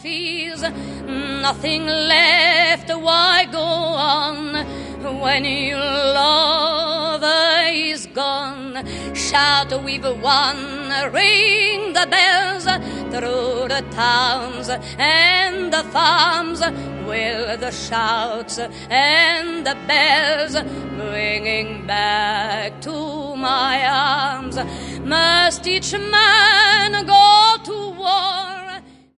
fears, nothing left, why go on when your lover is gone? Shout with one, ring the bells through the towns and the farms, with the shouts and the bells bringing back to my arms. Must each man go to war